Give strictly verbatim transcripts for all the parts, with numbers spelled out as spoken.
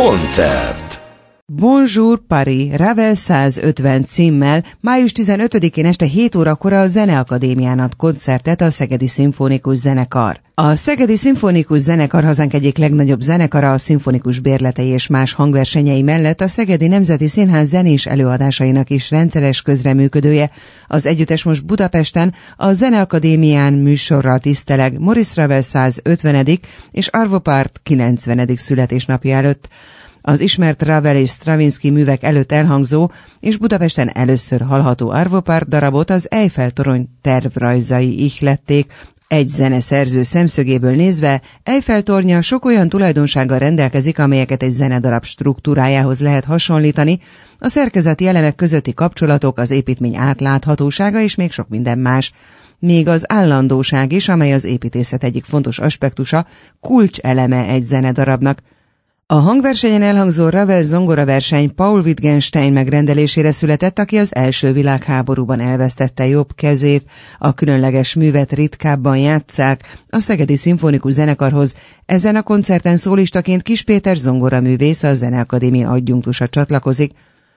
Koncert. Bonjour Paris, Ravel százötven címmel május tizenötödikén este hét órakor a Zeneakadémián ad koncertet a Szegedi Szimfonikus Zenekar. A Szegedi Szimfonikus Zenekar hazánk egyik legnagyobb zenekara, a szimfonikus bérletei és más hangversenyei mellett a Szegedi Nemzeti Színház zenés előadásainak is rendszeres közreműködője. Az együttes most Budapesten a Zeneakadémián műsorral tiszteleg Maurice Ravel százötvenedik és Arvo Pärt kilencvenedik születésnapja előtt. Az ismert Ravel és Stravinsky művek előtt elhangzó és Budapesten először hallható Arvo Pärt darabot az Eiffel-torony tervrajzai ihlették. Egy zeneszerző szemszögéből nézve, Eiffel-tornya sok olyan tulajdonsággal rendelkezik, amelyeket egy zenedarab struktúrájához lehet hasonlítani, a szerkezeti elemek közötti kapcsolatok, az építmény átláthatósága és még sok minden más. Még az állandóság is, amely az építészet egyik fontos aspektusa, kulcseleme egy zenedarabnak. A hangversenyen elhangzó Ravel zongoraverseny Paul Wittgenstein megrendelésére született, aki az első világháborúban elvesztette jobb kezét. A különleges művet ritkábban játsszák. A Szegedi Szimfonikus Zenekarhoz ezen a koncerten szólistaként Kiss Péter zongoraművész, a Zeneakadémia adjunktusa csatlakozik.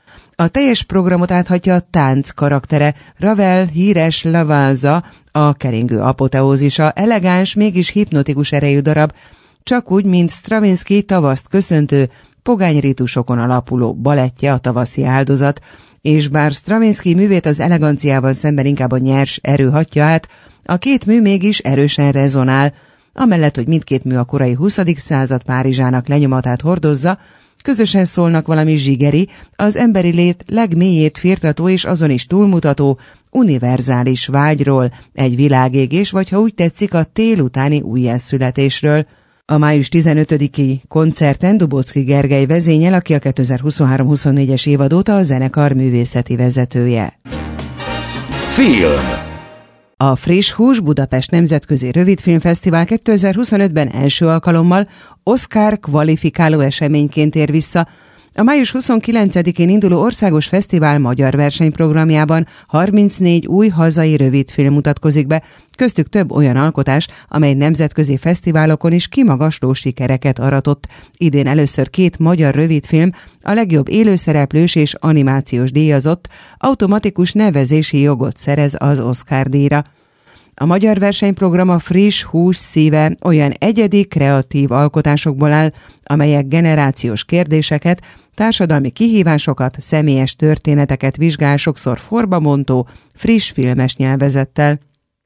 A teljes programot áthatja a tánc karaktere, Ravel híres La Valse, a keringő apoteózisa, elegáns, mégis hipnotikus erejű darab, csak úgy, mint Stravinsky tavaszt köszöntő, pogány ritusokon alapuló balettje, a Tavaszi áldozat, és bár Stravinsky művét az eleganciával szemben inkább a nyers erő hatja át, a két mű mégis erősen rezonál, amellett, hogy mindkét mű a korai huszadik század Párizsának lenyomatát hordozza, közösen szólnak valami zsigeri, az emberi lét legmélyét firtató és azon is túlmutató, univerzális vágyról, egy világégés, vagy ha úgy tetszik, a tél utáni újjászületésről. A május tizenötödiki koncerten Dubocki Gergely vezényel, aki a kétezer-huszonhárom huszonnégyes évad óta a zenekar művészeti vezetője. Film. A Friss Hús Budapest Nemzetközi Rövidfilmfesztivál kétezer-huszonötben első alkalommal Oscar kvalifikáló eseményként ér vissza. A május huszonkilencedikén induló országos fesztivál magyar versenyprogramjában harmincnégy új hazai rövidfilm mutatkozik be, köztük több olyan alkotás, amely nemzetközi fesztiválokon is kimagasló sikereket aratott. Idén először két magyar rövidfilm, a legjobb élőszereplős és animációs díjazott, automatikus nevezési jogot szerez az Oscar-díjra. A magyar versenyprogram a Friss Hús szíve olyan egyedi, kreatív alkotásokból áll, amelyek generációs kérdéseket, társadalmi kihívásokat, személyes történeteket vizsgál sokszor forbabontó, friss filmes nyelvezettel.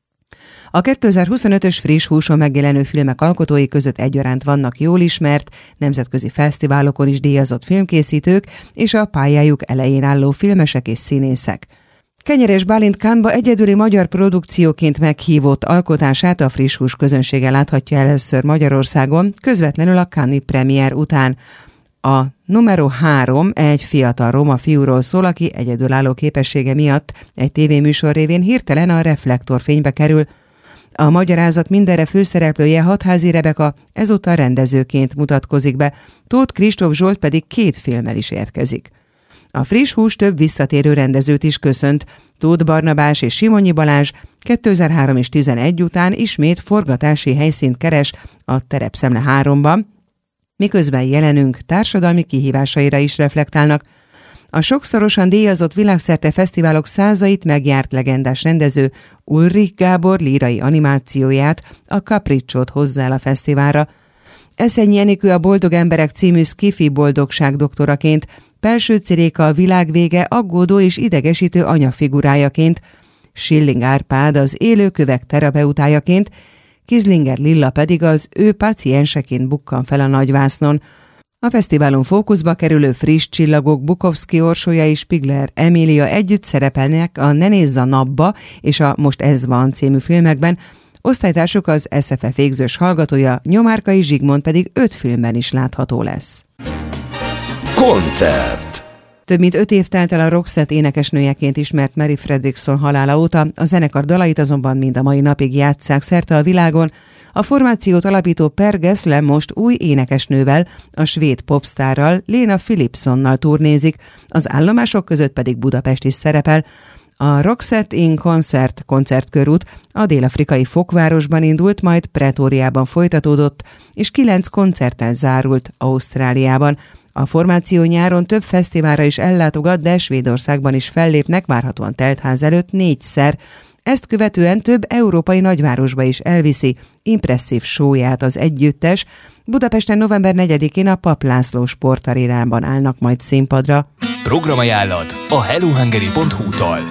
A kétezer-huszonötös Friss Húson megjelenő filmek alkotói között egyaránt vannak jól ismert, nemzetközi fesztiválokon is díjazott filmkészítők és a pályájuk elején álló filmesek és színészek. Kenyeres Bálint Cannesba egyedüli magyar produkcióként meghívott alkotását a Friss Hús közönsége láthatja először Magyarországon, közvetlenül a Cannes-i premier után. A numero három egy fiatal roma fiúról szól, aki egyedülálló képessége miatt egy tévéműsor révén hirtelen a reflektorfénybe kerül. A magyarázat mindenre főszereplője Hatházi Rebeka ezúttal rendezőként mutatkozik be, Tóth Kristóf Zsolt pedig két filmmel is érkezik. A Friss Hús több visszatérő rendezőt is köszönt. Tóth Barnabás és Simonyi Balázs kétezer-három és tizenegy után ismét forgatási helyszínt keres a Terepszemle háromban, miközben jelenünk társadalmi kihívásaira is reflektálnak. A sokszorosan díjazott világszerte fesztiválok százait megjárt legendás rendező Ulrich Gábor lírai animációját, a Capricciót hozza el a fesztiválra. Eszenyi Enikő a Boldog emberek című skifi boldogság doktoraként, Pelsőci Réka a világvége aggódó és idegesítő anyafigurájaként, Schilling Árpád az élőkövek terapeutájaként, Kizlinger Lilla pedig az ő pácienseként bukkan fel a nagyvásznon. A fesztiválon fókuszba kerülő friss csillagok Bukowski Orsolya és Pigler Emília együtt szerepelnek a Ne nézz a napba és a Most ez van című filmekben, osztálytársuk az es ef ef végzős hallgatója, Nyomárkai Zsigmond pedig öt filmben is látható lesz. Koncert. Több mint öt év telt el a Roxette énekesnőjeként ismert Mary Fredriksson halála óta, a zenekar dalait azonban mind a mai napig játsszák szerte a világon. A formációt alapító Per Gessle most új énekesnővel, a svéd popstárral, Lena Philipssonnal turnézik, az állomások között pedig Budapest is szerepel. A Roxette in Concert koncertkörút a dél-afrikai Fokvárosban indult, majd Pretóriában folytatódott, és kilenc koncerten zárult Ausztráliában. A formáció nyáron több fesztiválra is ellátogat, de Svédországban is fellépnek, várhatóan teltház előtt négyszer. Ezt követően több európai nagyvárosba is elviszi impresszív showyát az együttes. Budapesten november negyedikén a Papp László sportarénában állnak majd színpadra. Programajánlat a hellohungary pont hu-tól.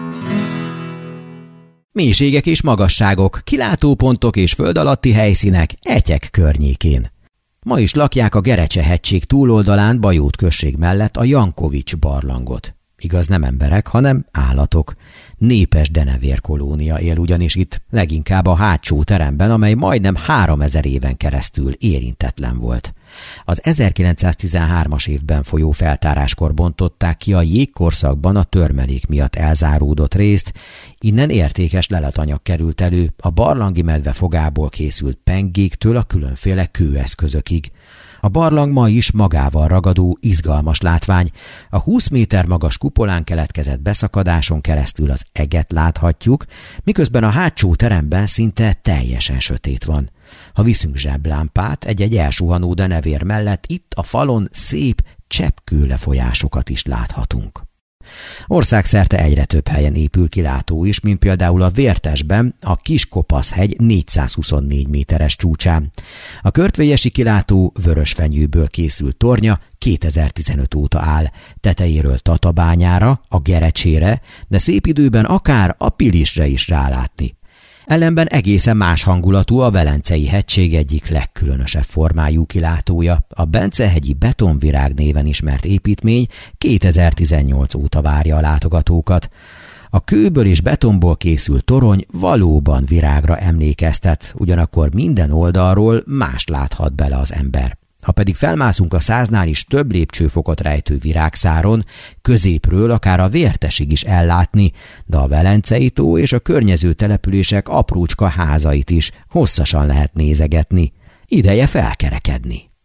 Mélységek és magasságok, kilátópontok és föld alatti helyszínek Etyek környékén. Ma is lakják a Gerecse-hegység túloldalán Bajót község mellett a Jankovics barlangot. Igaz, nem emberek, hanem állatok. Népes denevérkolónia él ugyanis itt, leginkább a hátsó teremben, amely majdnem háromezer éven keresztül érintetlen volt. Az ezerkilencszáztizenhármas évben folyó feltáráskor bontották ki a jégkorszakban a törmelék miatt elzáródott részt, innen értékes leletanyag került elő, a barlangi medve fogából készült pengéktől a különféle kőeszközökig. A barlang ma is magával ragadó, izgalmas látvány. A húsz méter magas kupolán keletkezett beszakadáson keresztül az eget láthatjuk, miközben a hátsó teremben szinte teljesen sötét van. Ha viszünk zseblámpát, egy-egy elsuhanó denevér mellett itt a falon szép cseppkőlefolyásokat is láthatunk. Országszerte egyre több helyen épül kilátó is, mint például a Vértesben, a Kiskopasz-hegy négyszázhuszonnégy méteres csúcsán. A körtvélyesi kilátó vörösfenyőből készült tornya kétezer-tizenöt óta áll, tetejéről Tatabányára, a Gerecsére, de szép időben akár a Pilisre is rálátni. Ellenben egészen más hangulatú a Velencei-hegység egyik legkülönösebb formájú kilátója. A Bence-hegyi Betonvirág néven ismert építmény kétezer-tizennyolc óta várja a látogatókat. A kőből és betonból készült torony valóban virágra emlékeztet, ugyanakkor minden oldalról más láthat bele az ember. Ha pedig felmászunk a száznál is több lépcsőfokot rejtő virágszáron, középről akár a Vértesig is ellátni, de a Velencei tó és a környező települések aprócska házait is hosszasan lehet nézegetni. Ideje felkerekedni.